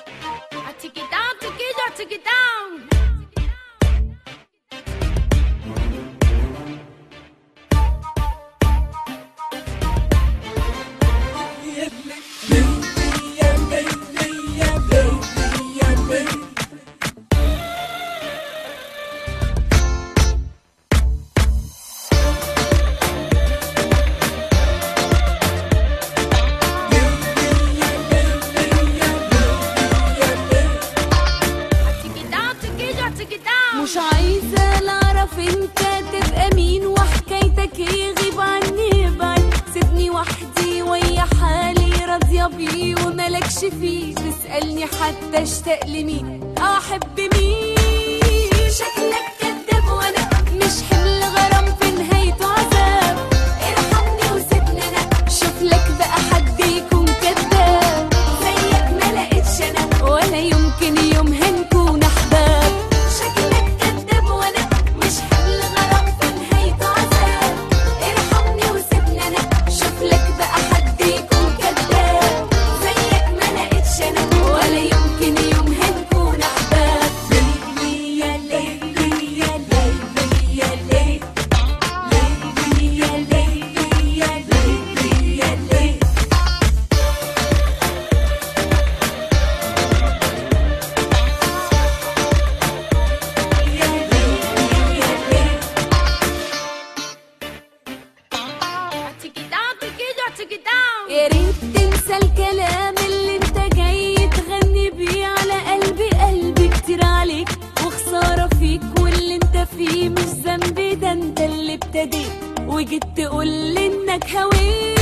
take it down, take it down, take it down. مش عايزة أعرف انت تبقى مين وحكايتك ايه، غيب عني ابعد، سيبني وحدي ويا حالي راضية بيه وملكش فيه، تسألني حتى اشتاق لمين أو أحب مين. شكلك كداب وانا مش حمل غرام في نهايته عذاب، ارحمني وسيبني انا شوف لك بقى حد يكون كداب زيك ما لقيتش انا ولا يمكن يوم هنكون احباب. يا ريت تنسى الكلام اللي انت جاي تغني بيه على قلبي، قلبي كتير عليك وخسارة فيك، واللي انت فيه مش ذنبي، ده انت اللي ابتديت وجيت تقول انك هويت.